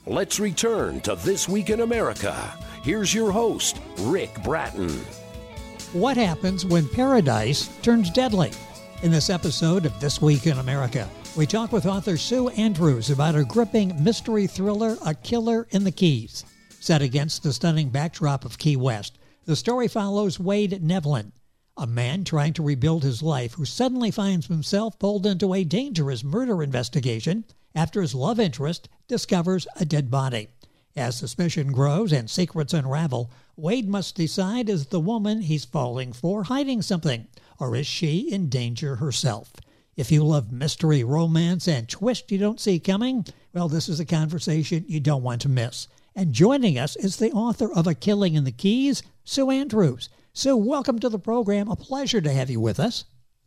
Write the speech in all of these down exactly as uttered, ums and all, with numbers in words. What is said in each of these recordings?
Let's return to This Week in America. Here's your host, Rick Bratton. What happens when paradise turns deadly? In this episode of This Week in America, we talk with author Sue Andrews about her gripping mystery thriller, A Killer in the Keys. Set against the stunning backdrop of Key West, the story follows Wade Nevlin, a man trying to rebuild his life who suddenly finds himself pulled into a dangerous murder investigation after his love interest discovers a dead body. As suspicion grows and secrets unravel, Wade must decide, is the woman he's falling for hiding something, or is she in danger herself? If you love mystery, romance, and twist you don't see coming, well, this is a conversation you don't want to miss. And joining us is the author of A Killing in the Keys, Sue Andrews. Sue, welcome to the program. A pleasure to have you with us.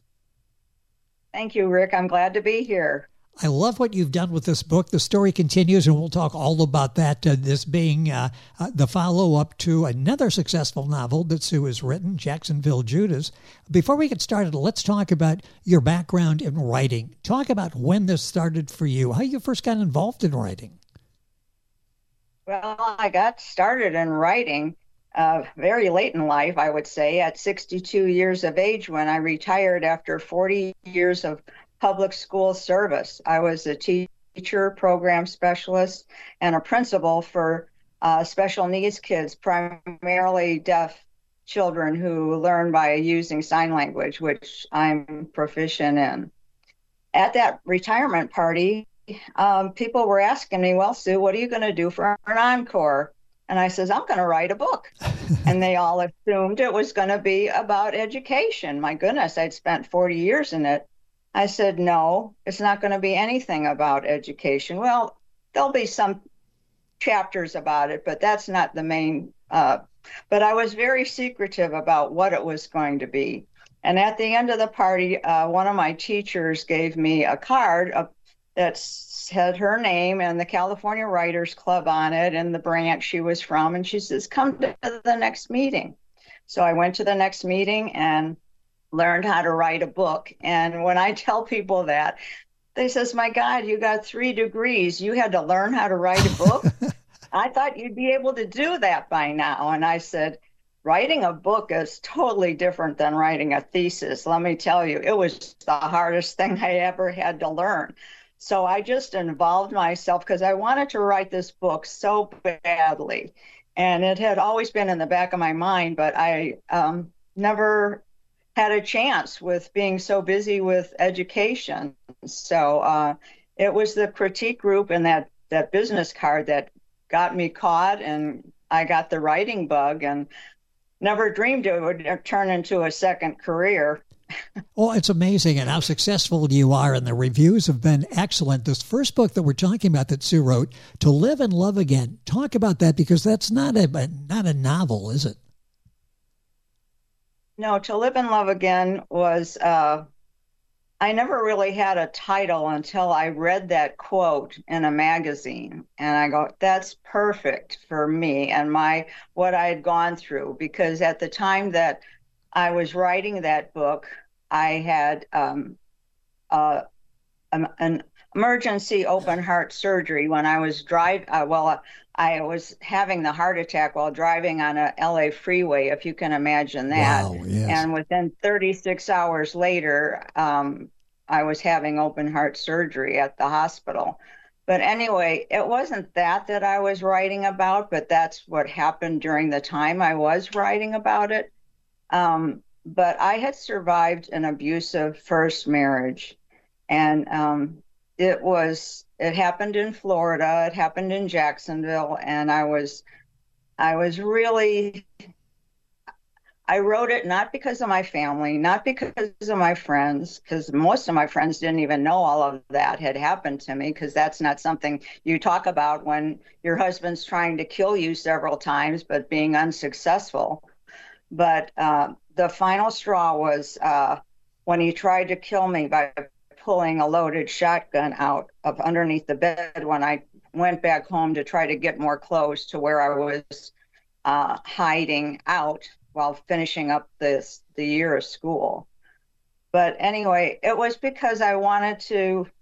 Thank you, Rick. I'm glad to be here. I love what you've done with this book. The story continues, and we'll talk all about that, uh, this being uh, uh, the follow-up to another successful novel that Sue has written, Jacksonville Judas. Before we get started, let's talk about your background in writing. Talk about when this started for you, how you first got involved in writing. Well, I got started in writing uh, very late in life, I would say, at sixty-two years of age when I retired after forty years of public school service. I was a teacher, program specialist, and a principal for uh, special needs kids, primarily deaf children who learn by using sign language, which I'm proficient in. At that retirement party, um, people were asking me, well, Sue, what are you going to do for an encore? And I says, I'm going to write a book. And they all assumed it was going to be about education. My goodness, I'd spent forty years in it. I said, no, it's not going to be anything about education. Well, there'll be some chapters about it, but that's not the main. Uh, but I was very secretive about what it was going to be. And at the end of the party, uh, one of my teachers gave me a card uh, that had her name and the California Writers Club on it and the branch she was from. And she says, come to the next meeting. So I went to the next meeting and learned how to write a book. And when I tell people that, they says, my God, you got three degrees. You had to learn how to write a book? I thought you'd be able to do that by now. And I said, writing a book is totally different than writing a thesis. Let me tell you, it was the hardest thing I ever had to learn. So I just involved myself because I wanted to write this book so badly. And it had always been in the back of my mind, but I um, never had a chance with being so busy with education. So uh, it was the critique group and that, that business card that got me caught, and I got the writing bug and never dreamed it would turn into a second career. Well, it's amazing and how successful you are, and the reviews have been excellent. This first book that we're talking about that Sue wrote, To Live and Love Again, talk about that, because that's not a not a novel, is it? No, To Live and Love Again was, uh, I never really had a title until I read that quote in a magazine. And I go, that's perfect for me and my what I had gone through. Because at the time that I was writing that book, I had um, uh, an, an emergency open heart surgery when I was driving. Uh, well, uh, I was having the heart attack while driving on a L A freeway, if you can imagine that. Wow, yes. And within thirty-six hours later, um, I was having open heart surgery at the hospital. But anyway, it wasn't that that I was writing about, but that's what happened during the time I was writing about it. Um, but I had survived an abusive first marriage, and um, it was, it happened in Florida, it happened in Jacksonville, and I was, I was really, I wrote it not because of my family, not because of my friends, because most of my friends didn't even know all of that had happened to me, because that's not something you talk about when your husband's trying to kill you several times, but being unsuccessful. But uh, the final straw was uh, when he tried to kill me by pulling a loaded shotgun out of underneath the bed when I went back home to try to get more clothes to where I was uh, hiding out while finishing up this the year of school. But anyway, it was because I wanted to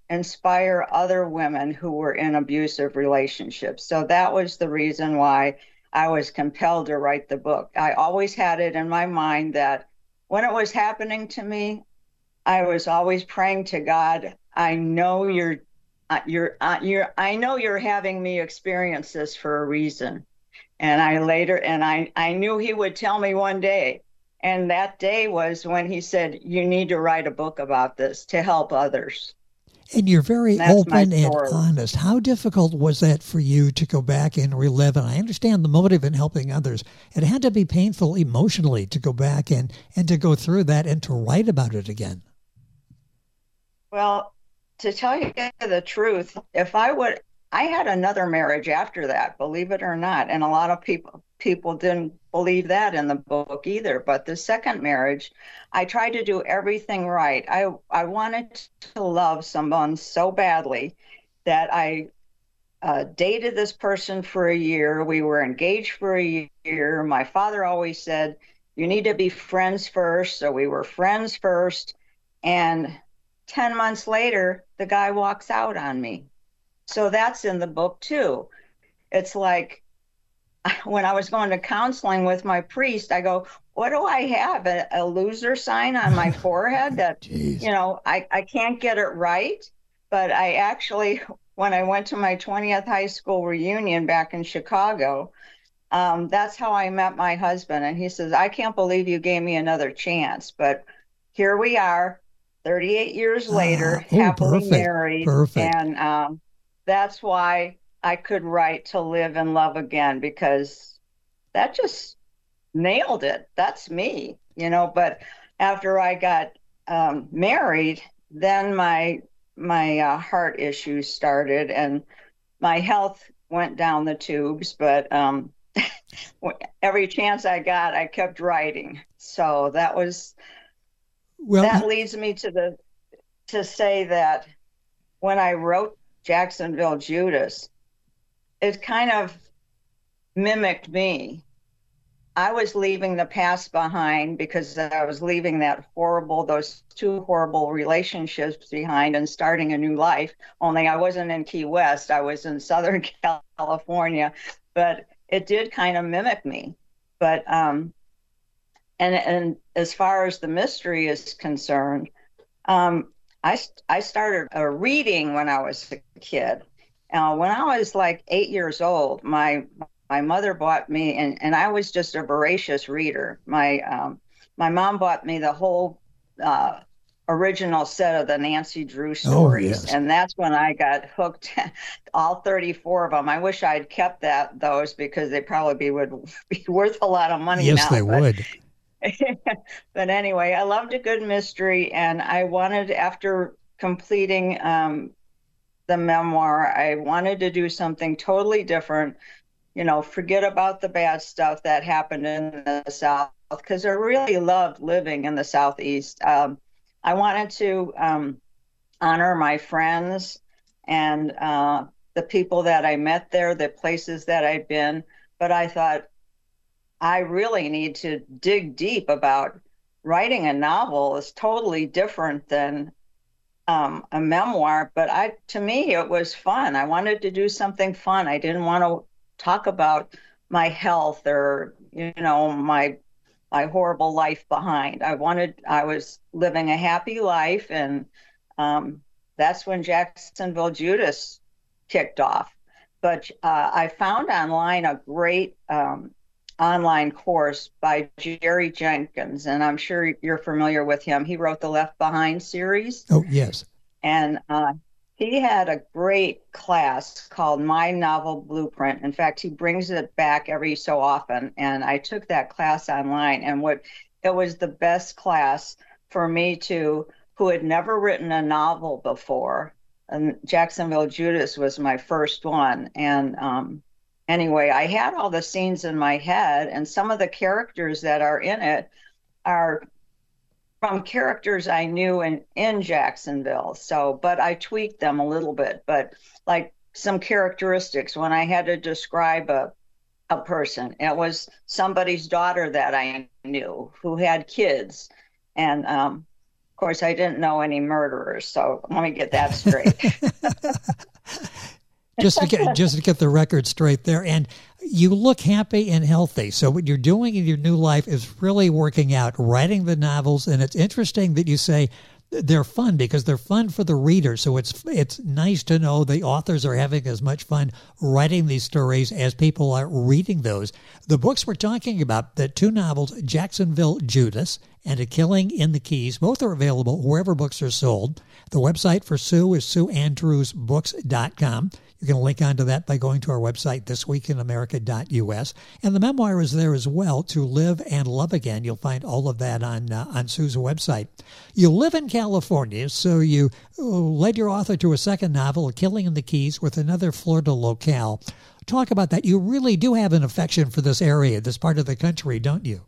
inspire other women who were in abusive relationships. So that was the reason why I was compelled to write the book. I always had it in my mind that when it was happening to me, I was always praying to God, I know you're, uh, you're, uh, you're, I know you're having me experience this for a reason. And I later, and I, I knew he would tell me one day. And that day was when he said, you need to write a book about this to help others. And you're very And that's my open and story. honest. How difficult was that for you to go back and relive? And I understand the motive in helping others. It had to be painful emotionally to go back and, and to go through that and to write about it again. Well, to tell you the truth, if I would, I had another marriage after that, believe it or not. And a lot of people people didn't believe that in the book either. But the second marriage, I tried to do everything right. I, I wanted to love someone so badly that I uh, dated this person for a year. We were engaged for a year. My father always said, you need to be friends first. So we were friends first. And ten months later, the guy walks out on me. So that's in the book too. It's like when I was going to counseling with my priest, I go, what do I have? A, a loser sign on my forehead that, Jeez. you know, I, I can't get it right. But I actually, when I went to my twentieth high school reunion back in Chicago, um, that's how I met my husband. And he says, I can't believe you gave me another chance. But here we are, thirty-eight years later, Ah, oh, happily perfect, married. perfect. And um, that's why I could write To Live and Love Again, because that just nailed it. That's me, you know. But after I got um, married, then my my uh, heart issues started and my health went down the tubes. But um, every chance I got, I kept writing. So that was Well, that leads me to the to say that when I wrote Jacksonville Judas, it kind of mimicked me. I was leaving the past behind because I was leaving that horrible, those two horrible relationships behind and starting a new life. Only I wasn't in Key West, I was in Southern California, but it did kind of mimic me. But, um, and, and as far as the mystery is concerned, um, I, I started uh, reading when I was a kid. Uh, when I was like eight years old, my my mother bought me, and, and I was just a voracious reader. My um, my mom bought me the whole uh, original set of the Nancy Drew stories, Oh, yes. and that's when I got hooked. All thirty-four of them. I wish I'd kept that those because they probably be, would be worth a lot of money yes, now. they but, would. But anyway, I loved a good mystery, and I wanted, after completing um, the memoir, I wanted to do something totally different, you know, forget about the bad stuff that happened in the South, because I really loved living in the Southeast. Um, I wanted to um, honor my friends and uh, the people that I met there, the places that I'd been, but I thought, I really need to dig deep about writing a novel. Is totally different than Um, a memoir, but I, to me, it was fun. I wanted to do something fun. I didn't want to talk about my health or, you know, my my horrible life behind. I wanted, I was living a happy life, and um, that's when Jacksonville Judas kicked off. But uh, I found online a great um, online course by Jerry Jenkins, and I'm sure you're familiar with him. He wrote the Left Behind series. Oh, yes. And uh, he had a great class called My Novel Blueprint. In fact, he brings it back every so often. And I took that class online, and what it was the best class for me to, who had never written a novel before. And Jacksonville Judas was my first one. And um, anyway, I had all the scenes in my head, and some of the characters that are in it are from characters I knew in, in Jacksonville. So, but I tweaked them a little bit. But like some characteristics, when I had to describe a a person, it was somebody's daughter that I knew who had kids. And um, of course, I didn't know any murderers, so let me get that straight. just to get just to get the record straight there. And you look happy and healthy. So what you're doing in your new life is really working out, writing the novels. And it's interesting that you say they're fun because they're fun for the reader. So it's it's nice to know the authors are having as much fun writing these stories as people are reading those. The books we're talking about, the two novels, Jacksonville Judas and A Killing in the Keys, both are available wherever books are sold. The website for Sue is sue andrews books dot com. You can link onto that by going to our website, this week in america dot u s. And the memoir is there as well, To Live and Love Again. You'll find all of that on uh, on Sue's website. You live in California, so you led your author to a second novel, A Killing in the Keys, with another Florida locale. Talk about that. You really do have an affection for this area, this part of the country, don't you?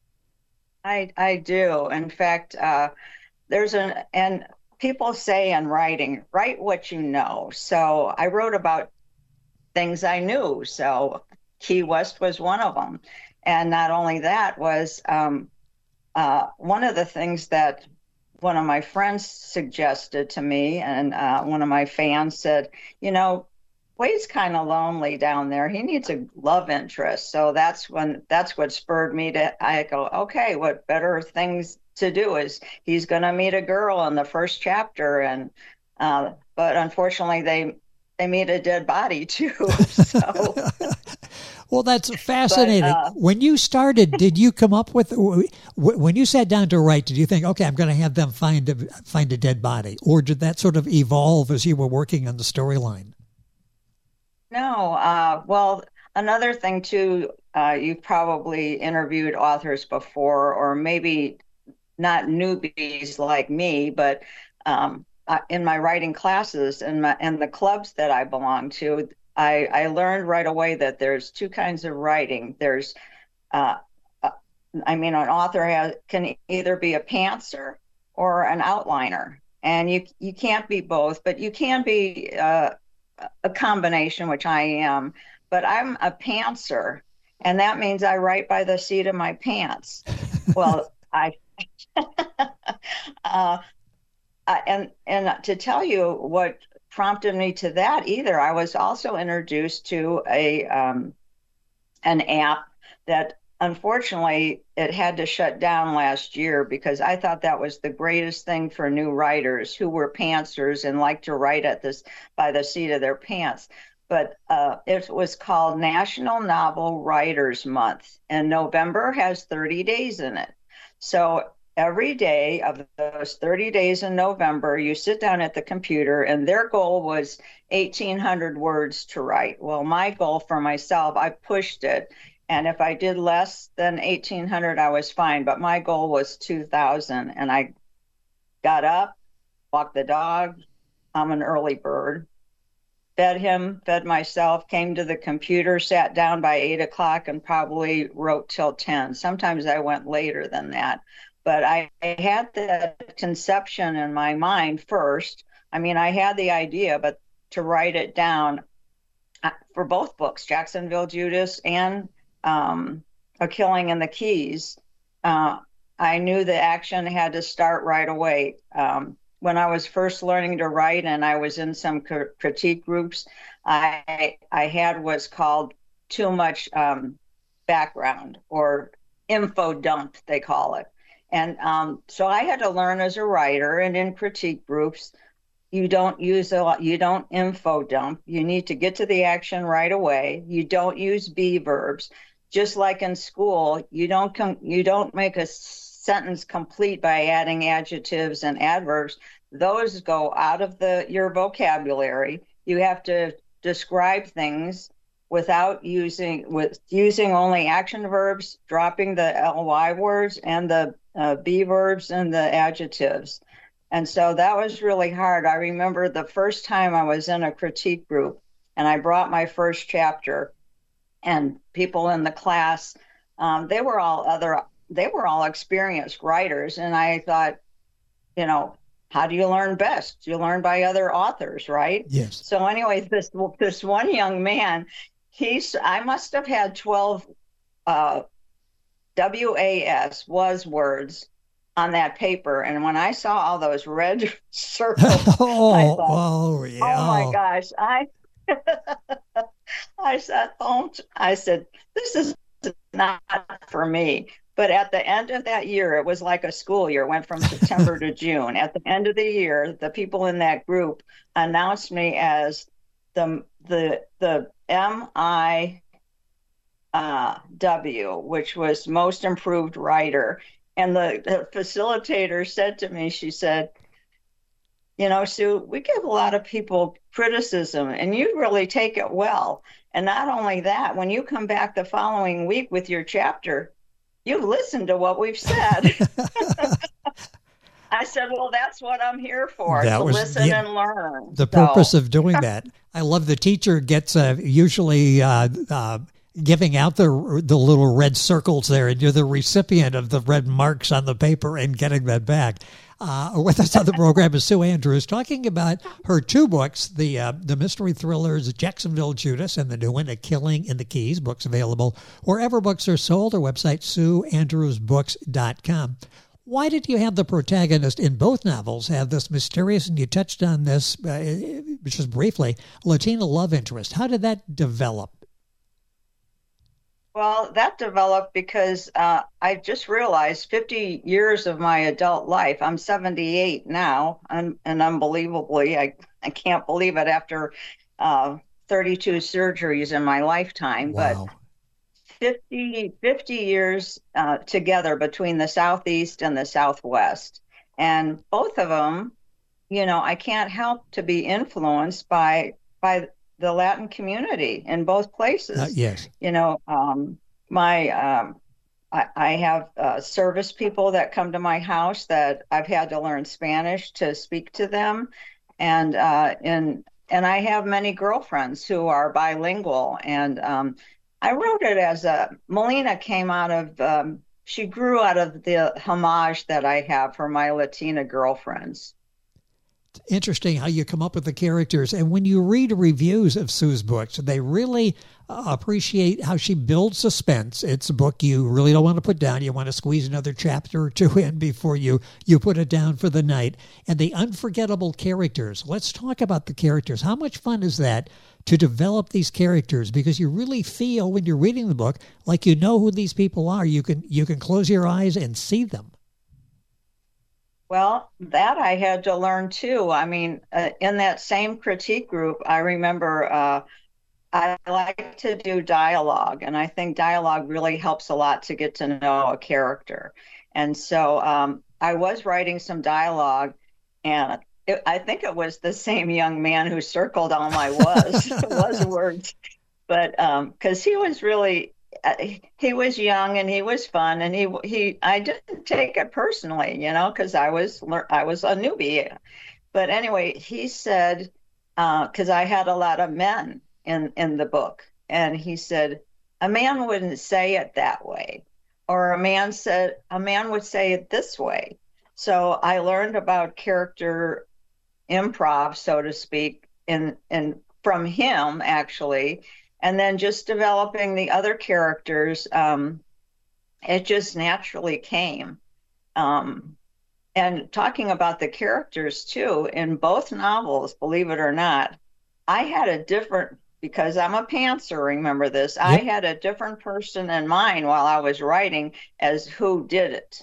I I do. In fact, uh, there's an and people say in writing, write what you know. So I wrote about things I knew. So Key West was one of them, and not only that was um, uh, one of the things that one of my friends suggested to me, and uh, one of my fans said, you know, Wade's kind of lonely down there. He needs a love interest. So that's when that's what spurred me to, I go, okay, what better things to do is he's going to meet a girl in the first chapter. And, uh, but unfortunately they, they meet a dead body too. So, well, that's fascinating. But, uh, when you started, did you come up with, when you sat down to write, did you think, okay, I'm going to have them find a, find a dead body? Or did that sort of evolve as you were working on the storyline? No. Uh, well, another thing too, uh, you've probably interviewed authors before, or maybe not newbies like me, but um, uh, in my writing classes and my and the clubs that I belong to, I, I learned right away that there's two kinds of writing. There's, uh, uh, I mean, an author has, can either be a pantser or an outliner, and you you can't be both, but you can be uh, a combination, which I am. But I'm a pantser, and that means I write by the seat of my pants. Well, I. uh, and and to tell you what prompted me to that, either I was also introduced to a um, an app that unfortunately it had to shut down last year, because I thought that was the greatest thing for new writers who were pantsers and like to write at this by the seat of their pants. But uh, it was called National Novel Writers Month, and November has thirty days in it. So every day of those thirty days in November, you sit down at the computer, and their goal was eighteen hundred words to write. Well, my goal for myself, I pushed it. And if I did less than eighteen hundred, I was fine. But my goal was two thousand. And I got up, walked the dog. I'm an early bird. Fed him, fed myself, came to the computer, sat down by eight o'clock, and probably wrote till ten. Sometimes I went later than that. But I, I had that conception in my mind first. I mean, I had the idea, but to write it down for both books, Jacksonville Judas and um, A Killing in the Keys, uh, I knew the action had to start right away. Um, when I was first learning to write, and I was in some cr- critique groups, I I had what's called too much um, background, or info dump, they call it. And um, so I had to learn as a writer, and in critique groups, you don't use a lot, you don't info dump. You need to get to the action right away. You don't use be verbs. Just like in school, you don't com- you don't make a sentence complete by adding adjectives and adverbs. Those go out of the your vocabulary. You have to describe things without using with using only action verbs, dropping the ly words and the uh, be verbs and the adjectives. And so that was really hard. I remember the first time I was in a critique group, and I brought my first chapter, and people in the class, um, they were all other, they were all experienced writers. And I thought, you know, how do you learn best? You learn by other authors, right? Yes. So anyways, this this one young man, he's, I must have had twelve uh, W A S, was words, on that paper. And when I saw all those red circles, oh, I thought, oh, yeah. oh my gosh, I, I said, don't, I said, this is not for me. But at the end of that year, it was like a school year. It went from September to June. At the end of the year, the people in that group announced me as the the the M I W, which was Most Improved Writer. And the, the facilitator said to me, she said, you know, Sue, we give a lot of people criticism, and you really take it well. And not only that, when you come back the following week with your chapter, you've listened to what we've said. I said, well, that's what I'm here for, that to was, listen yeah, and learn. The so. purpose of doing that. I love the teacher gets uh, usually uh, uh, giving out the the little red circles there, and you're the recipient of the red marks on the paper and getting that back. Uh, with us on the program is Sue Andrews, talking about her two books, the uh, the mystery thrillers Jacksonville Judas and the new one, A Killing in the Keys. Books available wherever books are sold. Her website, sue andrews books dot com. Why did you have the protagonist in both novels have this mysterious, and you touched on this uh, just briefly, Latina love interest? How did that develop? Well, that developed because uh, I just realized fifty years of my adult life, I'm seventy-eight now, and, and unbelievably, I, I can't believe it after uh, thirty-two surgeries in my lifetime, wow. but fifty, fifty years uh, together between the Southeast and the Southwest. And both of them, you know, I can't help to be influenced by by the Latin community in both places. Uh, yes. You know, um, my um, I, I have uh, service people that come to my house that I've had to learn Spanish to speak to them, and uh, and and I have many girlfriends who are bilingual. And um, I wrote it as a Melina came out of um, she grew out of the homage that I have for my Latina girlfriends. Interesting how you come up with the characters. And when you read reviews of Sue's books, they really uh, appreciate how she builds suspense. It's a book you really don't want to put down. You want to squeeze another chapter or two in before you, you put it down for the night. And the unforgettable characters. Let's talk about the characters. How much fun is that to develop these characters? Because you really feel when you're reading the book like you know who these people are. You can you can close your eyes and see them. Well, that I had to learn too. I mean, uh, in that same critique group, I remember uh, I like to do dialogue, and I think dialogue really helps a lot to get to know a character. And so um, I was writing some dialogue, and it, I think it was the same young man who circled all my was was words, but because um, he was really. Uh, he was young and he was fun, and he he I didn't take it personally, you know, because I was I was a newbie. But anyway, he said, because uh, I had a lot of men in in the book, and he said a man wouldn't say it that way, or a man said a man would say it this way. So I learned about character improv, so to speak, in in from him actually. And then just developing the other characters, um, it just naturally came. Um, and talking about the characters, too, in both novels, believe it or not, I had a different, because I'm a pantser, remember this, yep. I had a different person in mind while I was writing as who did it.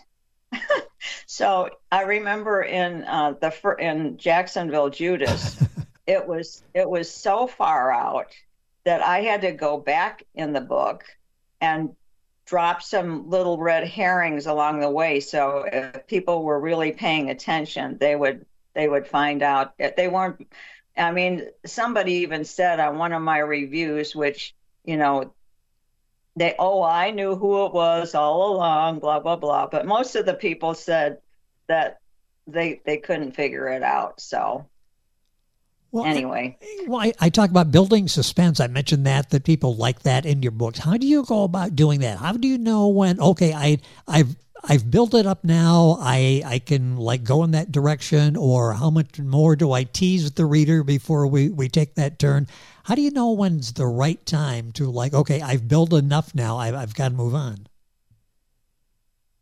So I remember in uh, the in Jacksonville Judas, it was it was so far out that I had to go back in the book and drop some little red herrings along the way. So if people were really paying attention, they would they would find out that they weren't. I mean, somebody even said on one of my reviews, which, you know, they, oh, I knew who it was all along, blah, blah, blah. But most of the people said that they they couldn't figure it out. So. Well, anyway, well, I, I talk about building suspense. I mentioned that, that people like that in your books. How do you go about doing that? How do you know when, okay, I, I've, I've built it up now, I, I can like go in that direction, or how much more do I tease the reader before we, we take that turn? How do you know when's the right time to like, okay, I've built enough now, I've, I've got to move on?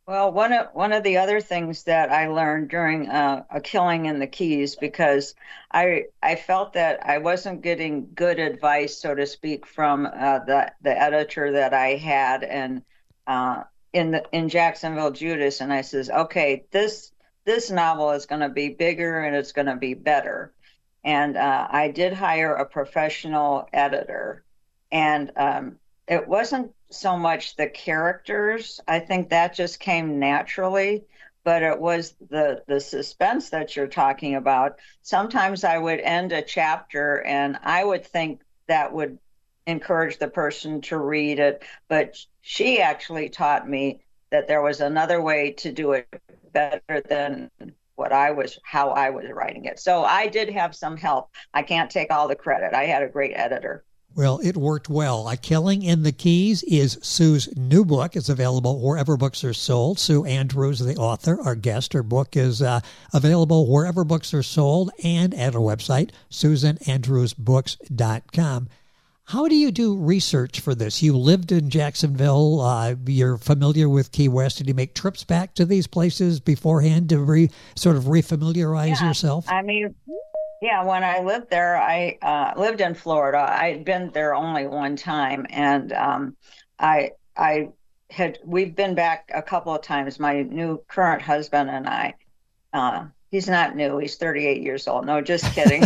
Well, one of one of the other things that I learned during uh, a killing in the Keys, because I I felt that I wasn't getting good advice, so to speak, from uh, the the editor that I had, and uh, in the in Jacksonville Judas, and I says, okay, this this novel is going to be bigger and it's going to be better, and uh, I did hire a professional editor, and um, it wasn't so much the characters. I think that just came naturally, but it was the the suspense that you're talking about. Sometimes I would end a chapter and I would think that would encourage the person to read it, but she actually taught me that there was another way to do it better than what I was, how I was writing it. So I did have some help. I can't take all the credit. I had a great editor. Well, it worked well. A Killing in the Keys is Sue's new book. It's available wherever books are sold. Sue Andrews, the author, our guest. Her book is uh, available wherever books are sold and at our website, susan andrews books dot com. How do you do research for this? You lived in Jacksonville. Uh, you're familiar with Key West. Did you make trips back to these places beforehand to re, sort of refamiliarize yeah, yourself? I mean, yeah, when I lived there, I uh, lived in Florida. I'd been there only one time, and um, I I had we've been back a couple of times. My new current husband and I. Uh, he's not new. He's thirty-eight years old. No, just kidding.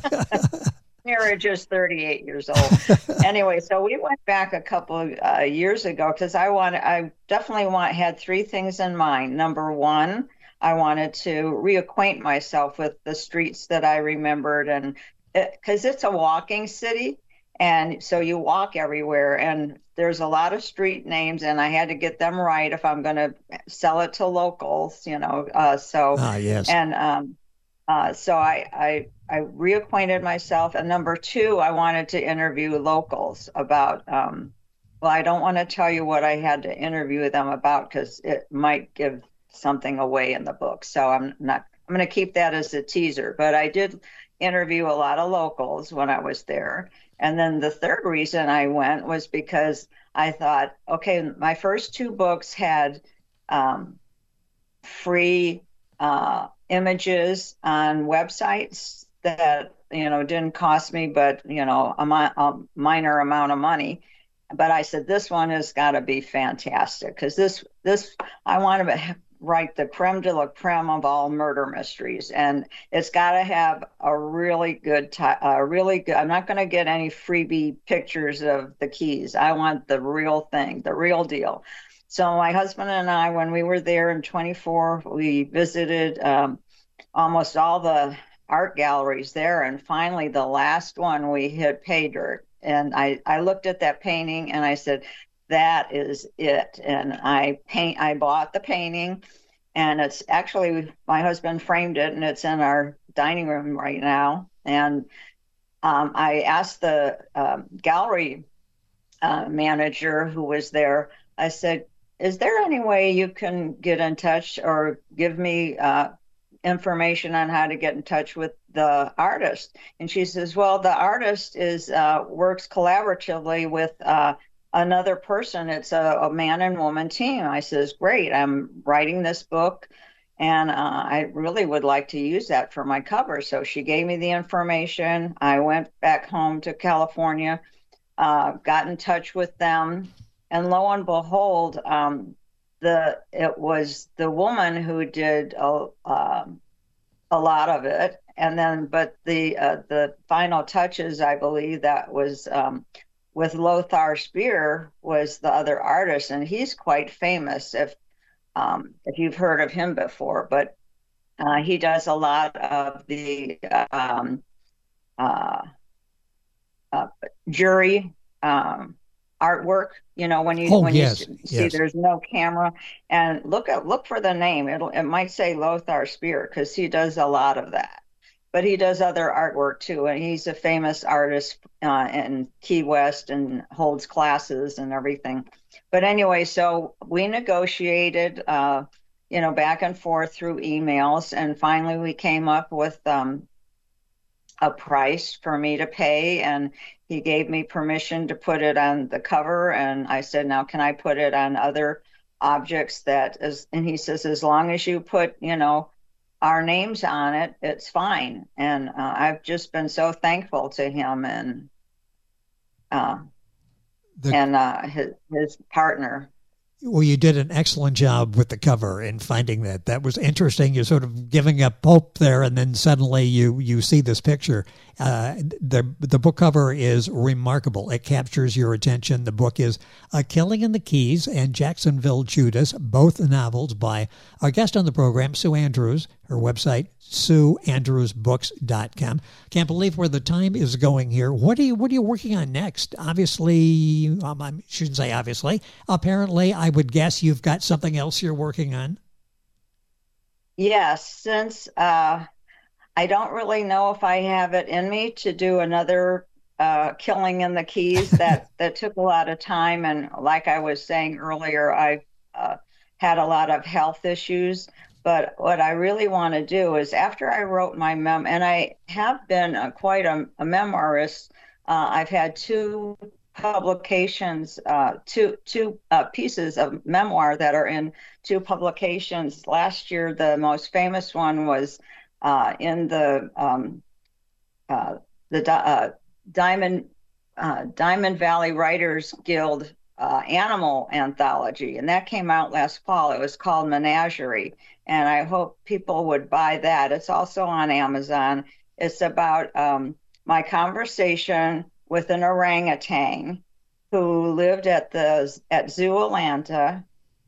Marriage is thirty-eight years old. Anyway, so we went back a couple of uh, years ago because I want I definitely want had three things in mind. Number one, I wanted to reacquaint myself with the streets that I remembered, and because it, it's a walking city, and so you walk everywhere, and there's a lot of street names, and I had to get them right if I'm going to sell it to locals, you know. Uh, so ah, yes, and um, uh, so I, I I reacquainted myself, and number two, I wanted to interview locals about. Um, well, I don't want to tell you what I had to interview them about because it might give something away in the book. So I'm not, I'm going to keep that as a teaser, but I did interview a lot of locals when I was there. And then the third reason I went was because I thought, okay, my first two books had um, free uh, images on websites that, you know, didn't cost me, but, you know, a, mi- a minor amount of money. But I said, this one has got to be fantastic because this, this, I want to write the creme de la creme of all murder mysteries. And it's got to have a really good, t- uh, really good, I'm not going to get any freebie pictures of the Keys. I want the real thing, the real deal. So my husband and I, when we were there in twenty-four, we visited um, almost all the art galleries there. And finally, the last one, we hit pay dirt. And I, I looked at that painting and I said, that is it. And I paint, I bought the painting, and it's actually, my husband framed it, and it's in our dining room right now. And um, I asked the um, gallery uh, manager who was there, I said, is there any way you can get in touch or give me uh, information on how to get in touch with the artist? And she says, well, the artist is uh, works collaboratively with uh, another person. It's a, a man and woman team. I says, great, I'm writing this book, and uh, I really would like to use that for my cover. So she gave me the information. I went back home to California, uh, got in touch with them, and lo and behold, um, the it was the woman who did a, uh, a lot of it. And then, but the uh, the final touches, I believe that was um, with Lothar Speer was the other artist, and he's quite famous if um, if you've heard of him before. But uh, he does a lot of the um, uh, uh, jury um, artwork. You know, when you oh, when yes, you see yes. there's no camera, and look at look for the name. It'll it might say Lothar Speer because he does a lot of that. But he does other artwork too, and he's a famous artist uh, in Key West and holds classes and everything. But anyway, so we negotiated, uh, you know, back and forth through emails, and finally we came up with um, a price for me to pay, and he gave me permission to put it on the cover, and I said, now can I put it on other objects that is, and he says, as long as you put, you know, our names on it, it's fine. And uh, I've just been so thankful to him and uh, the, and uh, his, his partner. Well, you did an excellent job with the cover and finding that. That was interesting. You're sort of giving up hope there, and then suddenly you, you see this picture. Uh, the the book cover is remarkable. It captures your attention. The book is A Killing in the Keys and Jacksonville Judas, both novels by our guest on the program, Sue Andrews. Her website, sue andrews books dot com. Can't believe where the time is going here. What are you What are you working on next? Obviously, um, I shouldn't say obviously. Apparently, I would guess you've got something else you're working on. Yes, since uh, I don't really know if I have it in me to do another uh, Killing in the Keys. That that took a lot of time, and like I was saying earlier, I've uh, had a lot of health issues. But what I really want to do is, after I wrote my mem, and I have been uh, quite a, a memoirist. Uh, I've had two publications, uh, two two uh, pieces of memoir that are in two publications. Last year, the most famous one was uh, in the um, uh, the uh, Diamond uh, Diamond Valley Writers Guild uh, Animal Anthology, and that came out last fall. It was called Menagerie. And I hope people would buy that. It's also on Amazon. It's about um, my conversation with an orangutan who lived at the at Zoo Atlanta.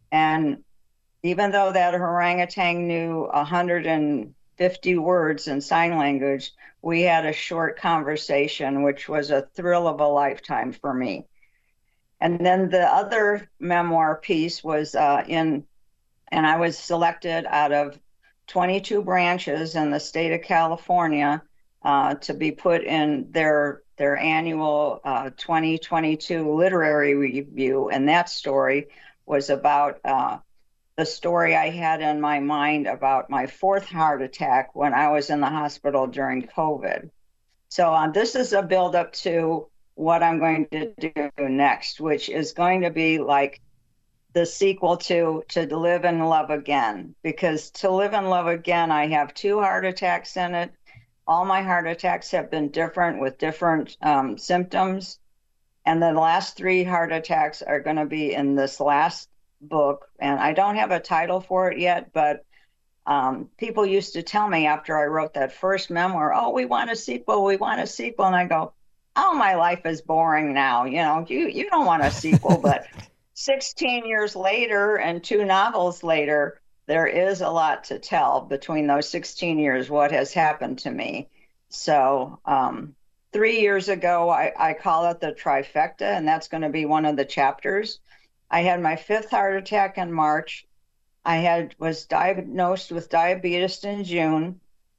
And even though that orangutan knew one hundred fifty words in sign language, we had a short conversation, which was a thrill of a lifetime for me. And then the other memoir piece was uh, in And I was selected out of twenty-two branches in the state of California uh, to be put in their their annual uh, twenty twenty-two literary review. And that story was about uh, the story I had in my mind about my fourth heart attack when I was in the hospital during COVID. So uh, this is a build-up to what I'm going to do next, which is going to be like the sequel to To Live and Love Again, because To Live and Love Again, I have two heart attacks in it. All my heart attacks have been different with different um, symptoms. And the last three heart attacks are going to be in this last book. And I don't have a title for it yet, but um, people used to tell me after I wrote that first memoir, oh, we want a sequel, we want a sequel. And I go, oh, my life is boring now. You know, you, you don't want a sequel, but sixteen years later and two novels later, there is a lot to tell between those sixteen years, what has happened to me. So um, three years ago, I, I call it the trifecta, and that's going to be one of the chapters. I had my fifth heart attack in March. I had was diagnosed with diabetes in June.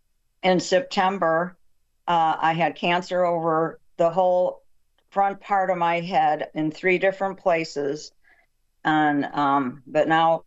In September, uh, I had cancer over the whole front part of my head in three different places. And um, but now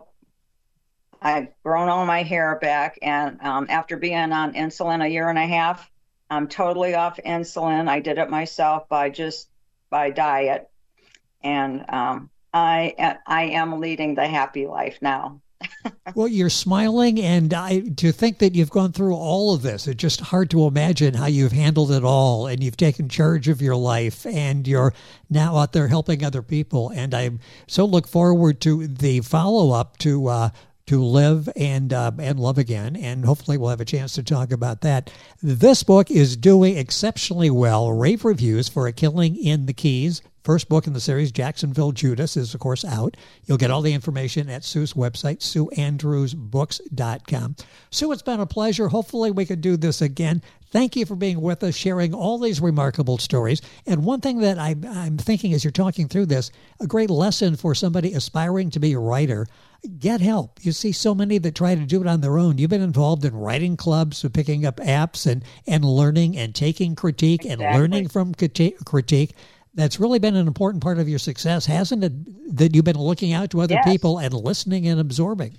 I've grown all my hair back, and um, after being on insulin a year and a half, I'm totally off insulin. I did it myself by just by diet, and um, I I am leading the happy life now. Well, you're smiling, and I to think that you've gone through all of this, it's just hard to imagine how you've handled it all, and you've taken charge of your life, and you're now out there helping other people. And I so look forward to the follow-up to uh, to Live and uh, and Love Again, and hopefully we'll have a chance to talk about that. This book is doing exceptionally well. Rave reviews for A Killing in the Keys. First book in the series, Jacksonville Judas, is, of course, out. You'll get all the information at Sue's website, sue andrews books dot com. Sue, it's been a pleasure. Hopefully we can do this again. Thank you for being with us, sharing all these remarkable stories. And one thing that I, I'm thinking as you're talking through this, a great lesson for somebody aspiring to be a writer, get help. You see so many that try to do it on their own. You've been involved in writing clubs, so picking up apps and, and learning and taking critique exactly. and learning from critique. That's really been an important part of your success, hasn't it? That you've been looking out to other yes. people and listening and absorbing.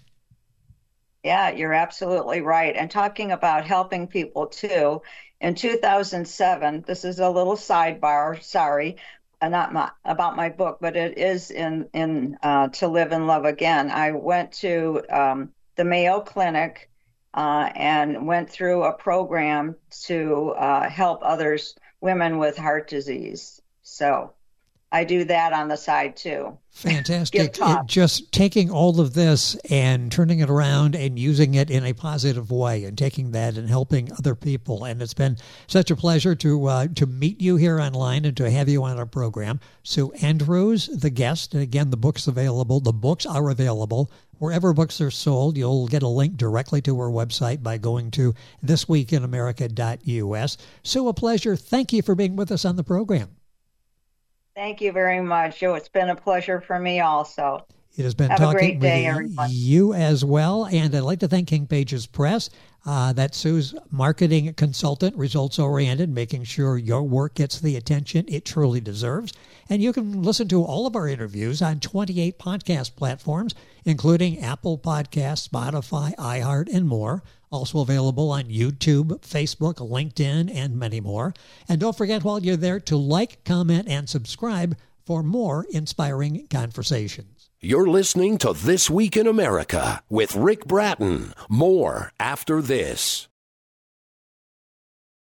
Yeah, you're absolutely right. And talking about helping people too, in two thousand seven, this is a little sidebar, sorry, uh, not my, about my book, but it is in, in uh, To Live and Love Again. I went to um, the Mayo Clinic uh, and went through a program to uh, help others, women with heart disease. So I do that on the side too. Fantastic. It, just taking all of this and turning it around and using it in a positive way and taking that and helping other people. And it's been such a pleasure to uh, to meet you here online and to have you on our program. Sue Andrews, the guest. And again, the book's available. The books are available wherever books are sold. You'll get a link directly to her website by going to this week in america dot u s. Sue, a pleasure. Thank you for being with us on the program. Thank you very much. Oh, it's been a pleasure for me also. It has been Have talking a great day, with everyone. You as well. And I'd like to thank King Pages Press. Uh, that's Sue's marketing consultant, results-oriented, making sure your work gets the attention it truly deserves. And you can listen to all of our interviews on twenty-eight podcast platforms, including Apple Podcasts, Spotify, iHeart, and more. Also available on YouTube, Facebook, LinkedIn, and many more. And don't forget while you're there to like, comment, and subscribe for more inspiring conversations. You're listening to This Week in America with Rick Bratton. More after this.